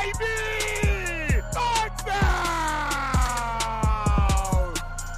baby! Touchdown!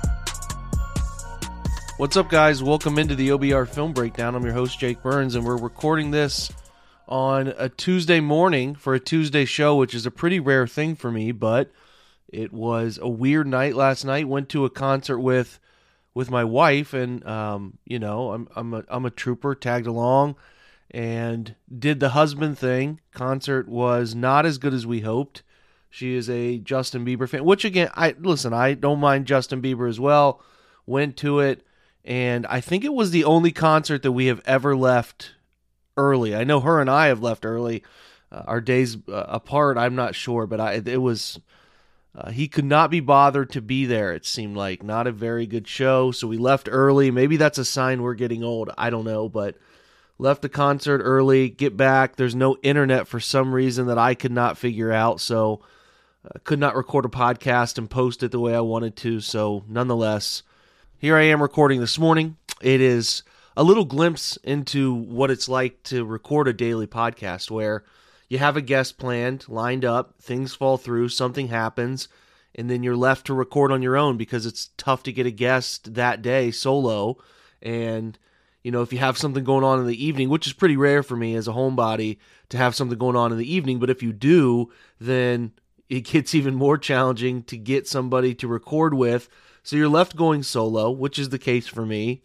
What's up, guys? Welcome into the OBR Film Breakdown. I'm your host, Jake Burns, and we're recording this on a Tuesday morning for a Tuesday show, which is a pretty rare thing for me, but it was a weird night last night. Went to a concert with my wife, and I'm a trooper, tagged along, and did the husband thing. Concert was not as good as we hoped. She is a Justin Bieber fan, which again, I don't mind Justin Bieber as well. Went to it, and I think it was the only concert that we have ever left early. I know her and I have left early. Our days apart, I'm not sure, but it was. He could not be bothered to be there, it seemed like. Not a very good show, so we left early. Maybe that's a sign we're getting old. I don't know, but left the concert early, get back. There's no internet for some reason that I could not figure out, so could not record a podcast and post it the way I wanted to. So nonetheless, here I am recording this morning. It is a little glimpse into what it's like to record a daily podcast where you have a guest planned, lined up, things fall through, something happens, and then you're left to record on your own because it's tough to get a guest that day solo. And, if you have something going on in the evening, which is pretty rare for me as a homebody to have something going on in the evening, but if you do, then it gets even more challenging to get somebody to record with. So you're left going solo, which is the case for me.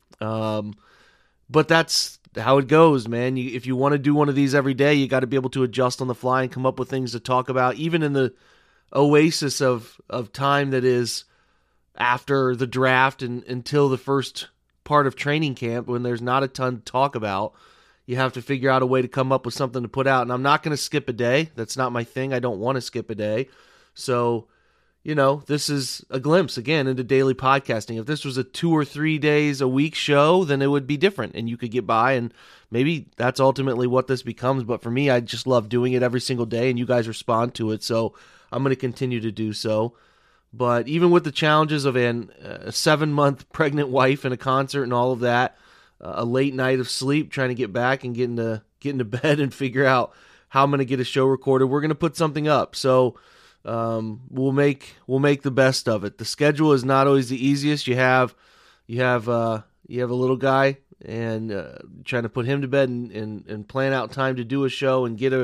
But that's how it goes, man. If you want to do one of these every day, you got to be able to adjust on the fly and come up with things to talk about, even in the oasis of time that is after the draft and until the first part of training camp when there's not a ton to talk about. You have to figure out a way to come up with something to put out. And I'm not going to skip a day. That's not my thing. I don't want to skip a day. So, this is a glimpse, again, into daily podcasting. If this was a 2 or 3 days a week show, then it would be different, and you could get by, and maybe that's ultimately what this becomes. But for me, I just love doing it every single day, and you guys respond to it, so I'm going to continue to do so. But even with the challenges of a 7-month pregnant wife and a concert and all of that, a late night of sleep, trying to get back and get into bed and figure out how I'm going to get a show recorded, we're going to put something up. So we'll make the best of it. The schedule is not always the easiest. You have a little guy, and trying to put him to bed and plan out time to do a show and get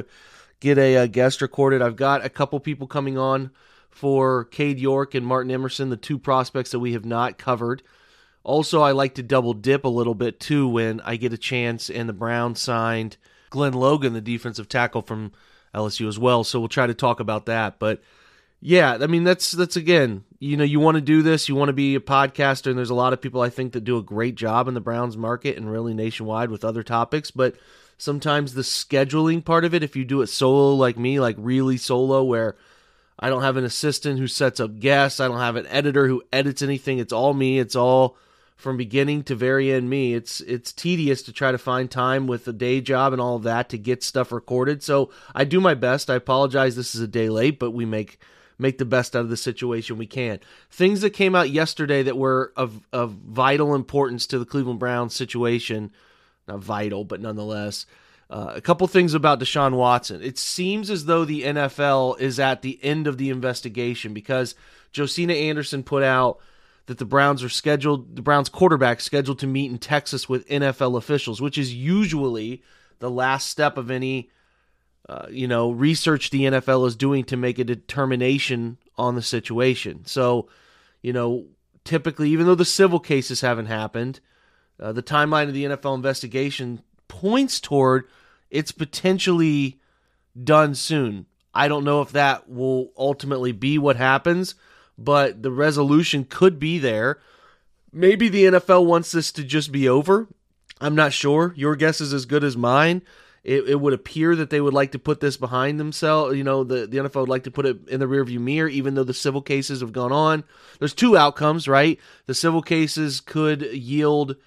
a guest recorded. I've got a couple people coming on for Cade York and Martin Emerson, the two prospects that we have not covered. Also, I like to double dip a little bit too when I get a chance, and the Browns signed Glenn Logan, the defensive tackle from LSU as well, so we'll try to talk about that. But yeah, I mean, that's again, you want to do this, you want to be a podcaster, and there's a lot of people I think that do a great job in the Browns market and really nationwide with other topics, but sometimes the scheduling part of it, if you do it solo like me, like really solo, where I don't have an assistant who sets up guests, I don't have an editor who edits anything, it's all me, it's all from beginning to very end me. It's tedious to try to find time with a day job and all of that to get stuff recorded. So I do my best. I apologize this is a day late, but we make the best out of the situation we can. Things that came out yesterday that were of vital importance to the Cleveland Browns situation. Not vital, but nonetheless. A couple things about Deshaun Watson. It seems as though the NFL is at the end of the investigation because Josina Anderson put out that the Browns quarterback scheduled to meet in Texas with NFL officials, which is usually the last step of any, research the NFL is doing to make a determination on the situation. So, typically, even though the civil cases haven't happened, the timeline of the NFL investigation points toward it's potentially done soon. I don't know if that will ultimately be what happens, but the resolution could be there. Maybe the NFL wants this to just be over. I'm not sure. Your guess is as good as mine. It would appear that they would like to put this behind themselves. The NFL would like to put it in the rearview mirror, even though the civil cases have gone on. There's two outcomes, right? The civil cases could yield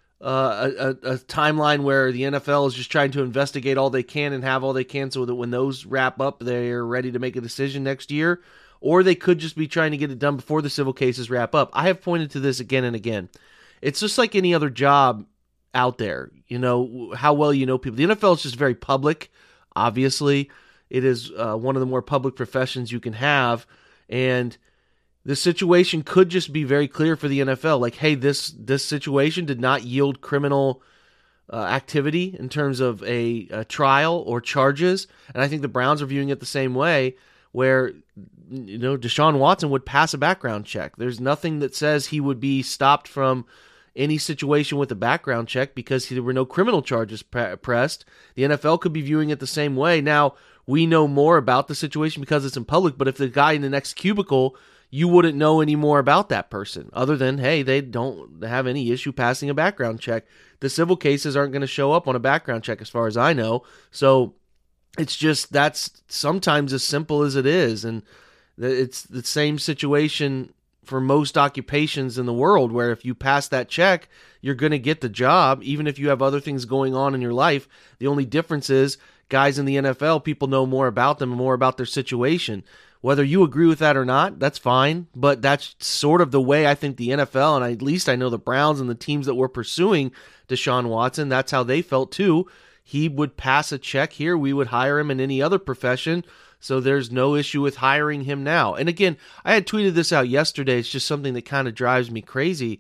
a timeline where the NFL is just trying to investigate all they can and have all they can so that when those wrap up, they're ready to make a decision next year. Or they could just be trying to get it done before the civil cases wrap up. I have pointed to this again and again. It's just like any other job out there. How well you know people. The NFL is just very public, obviously. It is one of the more public professions you can have, and the situation could just be very clear for the NFL. Like, hey, this situation did not yield criminal activity in terms of a trial or charges, and I think the Browns are viewing it the same way, where Deshaun Watson would pass a background check. There's nothing that says he would be stopped from any situation with a background check because there were no criminal charges pressed. The NFL could be viewing it the same way. Now, we know more about the situation because it's in public, but if the guy in the next cubicle, you wouldn't know any more about that person other than, hey, they don't have any issue passing a background check. The civil cases aren't going to show up on a background check as far as I know. So it's just, that's sometimes as simple as it is. And it's the same situation for most occupations in the world, where if you pass that check, you're going to get the job, even if you have other things going on in your life. The only difference is guys in the NFL, people know more about them and more about their situation. Whether you agree with that or not, that's fine, but that's sort of the way I think the NFL, and at least I know the Browns and the teams that were pursuing Deshaun Watson, that's how they felt too. He would pass a check here, we would hire him in any other profession, so there's no issue with hiring him now. And again, I had tweeted this out yesterday. It's just something that kind of drives me crazy,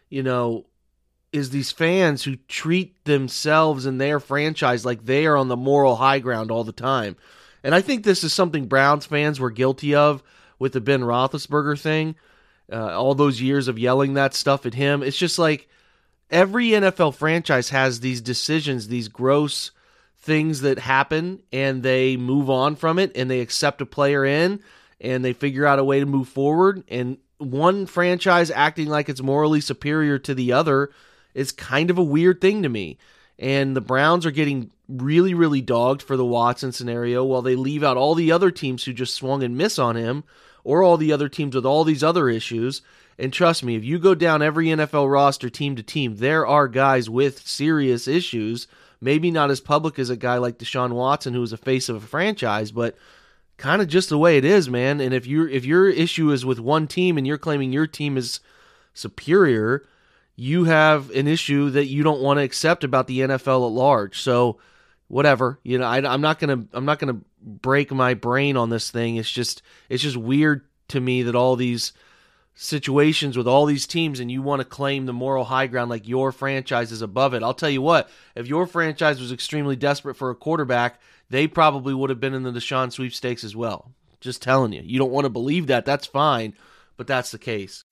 is these fans who treat themselves and their franchise like they are on the moral high ground all the time. And I think this is something Browns fans were guilty of with the Ben Roethlisberger thing, all those years of yelling that stuff at him. It's just like every NFL franchise has these decisions, these gross things that happen, and they move on from it, and they accept a player in, and they figure out a way to move forward. And one franchise acting like it's morally superior to the other is kind of a weird thing to me. And the Browns are getting really, really dogged for the Watson scenario while they leave out all the other teams who just swung and miss on him, or all the other teams with all these other issues. And trust me, if you go down every NFL roster team to team, there are guys with serious issues, maybe not as public as a guy like Deshaun Watson, who is a face of a franchise, but kind of just the way it is, man. And if your issue is with one team and you're claiming your team is superior, you have an issue that you don't want to accept about the NFL at large. So whatever, I'm not gonna break my brain on this thing. It's just weird to me that all these situations with all these teams, and you want to claim the moral high ground like your franchise is above it. I'll tell you what, if your franchise was extremely desperate for a quarterback, they probably would have been in the Deshaun sweepstakes as well. Just telling you. You don't want to believe that, that's fine, but that's the case.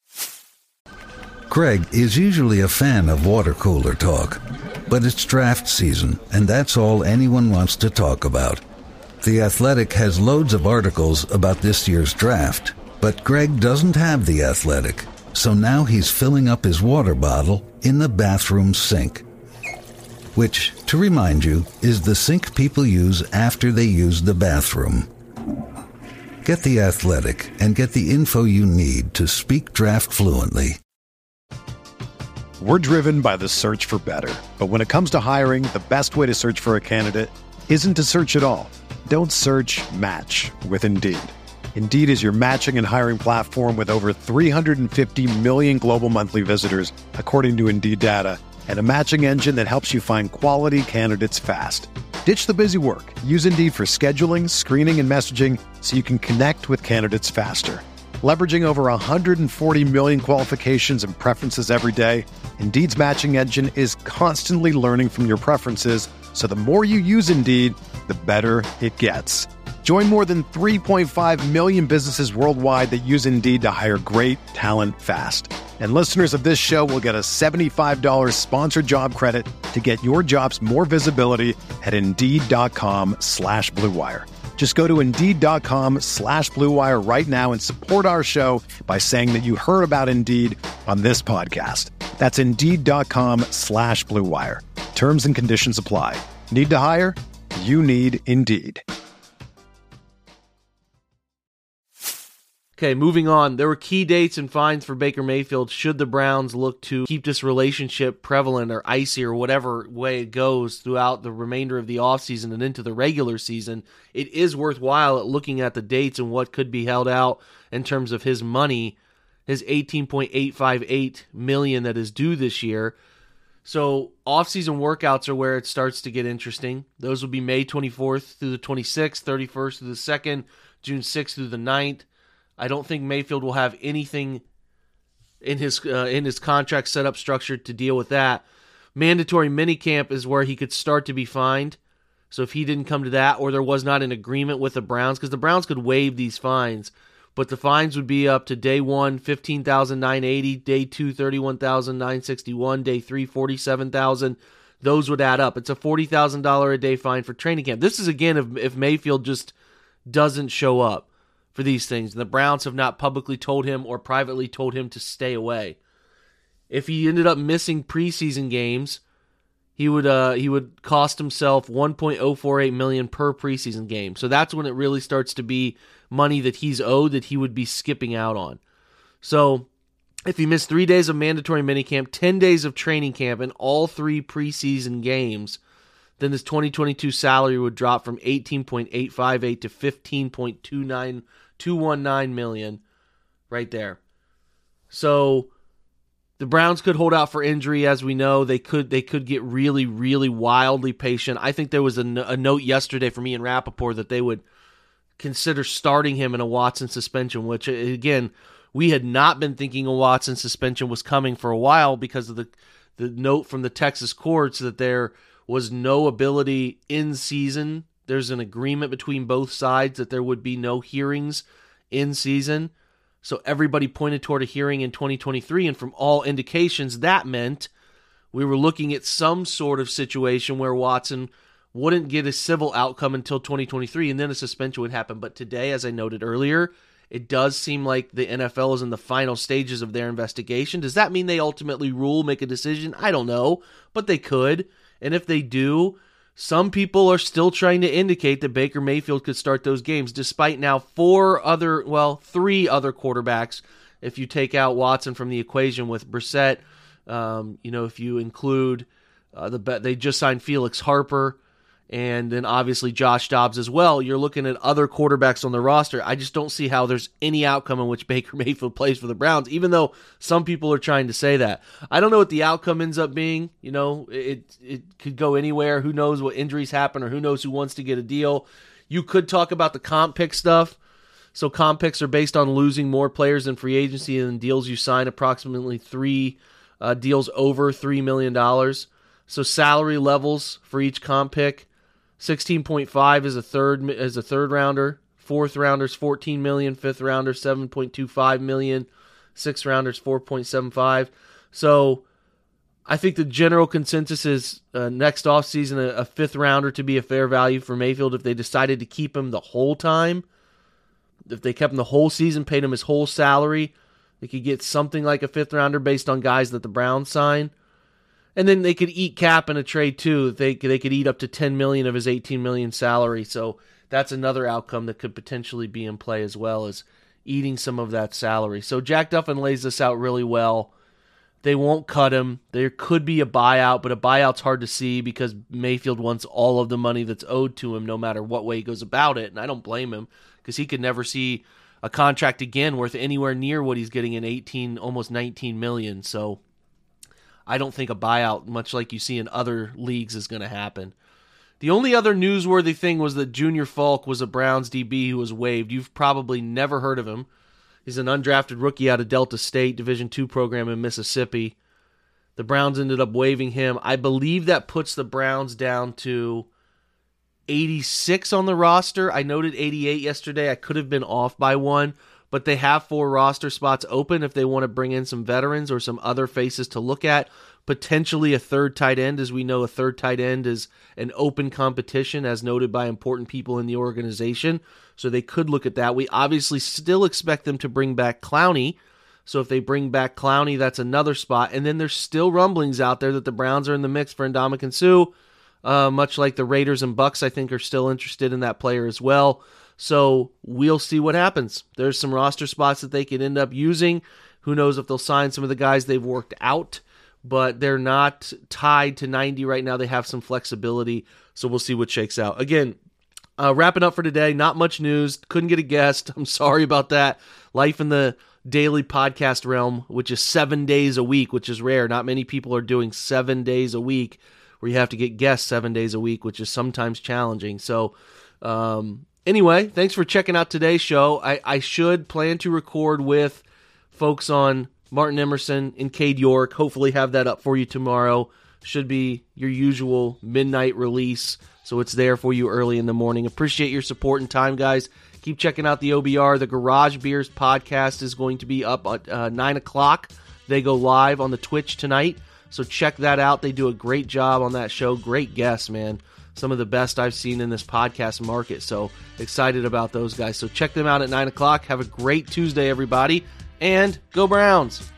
Greg is usually a fan of water cooler talk, but it's draft season, and that's all anyone wants to talk about. The Athletic has loads of articles about this year's draft, but Greg doesn't have The Athletic, so now he's filling up his water bottle in the bathroom sink, which, to remind you, is the sink people use after they use the bathroom. Get The Athletic and get the info you need to speak draft fluently. We're driven by the search for better. But when it comes to hiring, the best way to search for a candidate isn't to search at all. Don't search, match with Indeed. Indeed is your matching and hiring platform with over 350 million global monthly visitors, according to Indeed data, and a matching engine that helps you find quality candidates fast. Ditch the busy work. Use Indeed for scheduling, screening, and messaging so you can connect with candidates faster. Leveraging over 140 million qualifications and preferences every day, Indeed's matching engine is constantly learning from your preferences, so the more you use Indeed, the better it gets. Join more than 3.5 million businesses worldwide that use Indeed to hire great talent fast. And listeners of this show will get a $75 sponsored job credit to get your jobs more visibility at Indeed.com/Blue Wire. Just go to Indeed.com/Blue Wire right now and support our show by saying that you heard about Indeed on this podcast. That's Indeed.com/Blue Wire. Terms and conditions apply. Need to hire? You need Indeed. Okay, moving on. There were key dates and fines for Baker Mayfield should the Browns look to keep this relationship prevalent or icy or whatever way it goes throughout the remainder of the offseason and into the regular season. It is worthwhile at looking at the dates and what could be held out in terms of his money, his $18.858 million that is due this year. So off-season workouts are where it starts to get interesting. Those will be May 24th through the 26th, 31st through the 2nd, June 6th through the 9th. I don't think Mayfield will have anything in his contract set up structured to deal with that. Mandatory minicamp is where he could start to be fined. So if he didn't come to that, or there was not an agreement with the Browns, because the Browns could waive these fines, but the fines would be up to day 1, $15,980, day 2, $31,961, day 3, $47,000. Those would add up. It's a $40,000 a day fine for training camp. This is, again, if Mayfield just doesn't show up for these things. The Browns have not publicly told him or privately told him to stay away. If he ended up missing preseason games, he would cost himself $1.048 million per preseason game. So that's when it really starts to be money that he's owed that he would be skipping out on. So if he missed 3 days of mandatory minicamp, 10 days of training camp, and all 3 preseason games, then his 2022 salary would drop from $18.858 to $15.219 million right there. So the Browns could hold out for injury, as we know. They could get really, really wildly patient. I think there was a note yesterday from Ian Rappaport that they would consider starting him in a Watson suspension, which, again, we had not been thinking a Watson suspension was coming for a while because of the note from the Texas courts that there was no ability in season. There's an agreement between both sides that there would be no hearings in season. So everybody pointed toward a hearing in 2023, and from all indications, that meant we were looking at some sort of situation where Watson wouldn't get a civil outcome until 2023, and then a suspension would happen. But today, as I noted earlier, it does seem like the NFL is in the final stages of their investigation. Does that mean they ultimately make a decision? I don't know, but they could. And if they do, some people are still trying to indicate that Baker Mayfield could start those games, despite now 3 other quarterbacks, if you take out Watson from the equation with Brissett. If you include they just signed Felix Harper, and then obviously Josh Dobbs as well. You're looking at other quarterbacks on the roster. I just don't see how there's any outcome in which Baker Mayfield plays for the Browns, even though some people are trying to say that. I don't know what the outcome ends up being. It could go anywhere. Who knows what injuries happen, or who knows who wants to get a deal. You could talk about the comp pick stuff. So comp picks are based on losing more players in free agency and deals you sign, approximately 3 deals over $3 million. So salary levels for each comp pick: 16.5 is a third rounder, fourth rounders $14 million, fifth rounders $7.25 million, sixth rounders $4.75. So I think the general consensus is next offseason a fifth rounder to be a fair value for Mayfield if they decided to keep him the whole time. If they kept him the whole season, paid him his whole salary, they could get something like a fifth rounder based on guys that the Browns sign. And then they could eat cap in a trade too. They could eat up to $10 million of his $18 million salary. So that's another outcome that could potentially be in play, as well as eating some of that salary. So Jack Duffin lays this out really well. They won't cut him. There could be a buyout, but a buyout's hard to see because Mayfield wants all of the money that's owed to him no matter what way he goes about it. And I don't blame him, because he could never see a contract again worth anywhere near what he's getting in 18, almost 19 million. So I don't think a buyout, much like you see in other leagues, is going to happen. The only other newsworthy thing was that Junior Falk was a Browns DB who was waived. You've probably never heard of him. He's an undrafted rookie out of Delta State, Division II program in Mississippi. The Browns ended up waiving him. I believe that puts the Browns down to 86 on the roster. I noted 88 yesterday. I could have been off by 1. But they have 4 roster spots open if they want to bring in some veterans or some other faces to look at. Potentially a third tight end. As we know, a third tight end is an open competition, as noted by important people in the organization. So they could look at that. We obviously still expect them to bring back Clowney. So if they bring back Clowney, that's another spot. And then there's still rumblings out there that the Browns are in the mix for Ndamukong Suh. Much like the Raiders and Bucks, I think, are still interested in that player as well. So we'll see what happens. There's some roster spots that they could end up using. Who knows if they'll sign some of the guys they've worked out, but they're not tied to 90 right now. They have some flexibility, so we'll see what shakes out. Again, wrapping up for today, not much news. Couldn't get a guest. I'm sorry about that. Life in the daily podcast realm, which is 7 days a week, which is rare. Not many people are doing 7 days a week where you have to get guests 7 days a week, which is sometimes challenging. So anyway, thanks for checking out today's show. I should plan to record with folks on Martin Emerson and Cade York. Hopefully have that up for you tomorrow. Should be your usual midnight release, so it's there for you early in the morning. Appreciate your support and time, guys. Keep checking out the OBR. The Garage Beers podcast is going to be up at 9 o'clock. They go live on the Twitch tonight, so check that out. They do a great job on that show. Great guests, man. Some of the best I've seen in this podcast market, so excited about those guys. So check them out at 9 o'clock. Have a great Tuesday, everybody, and go Browns!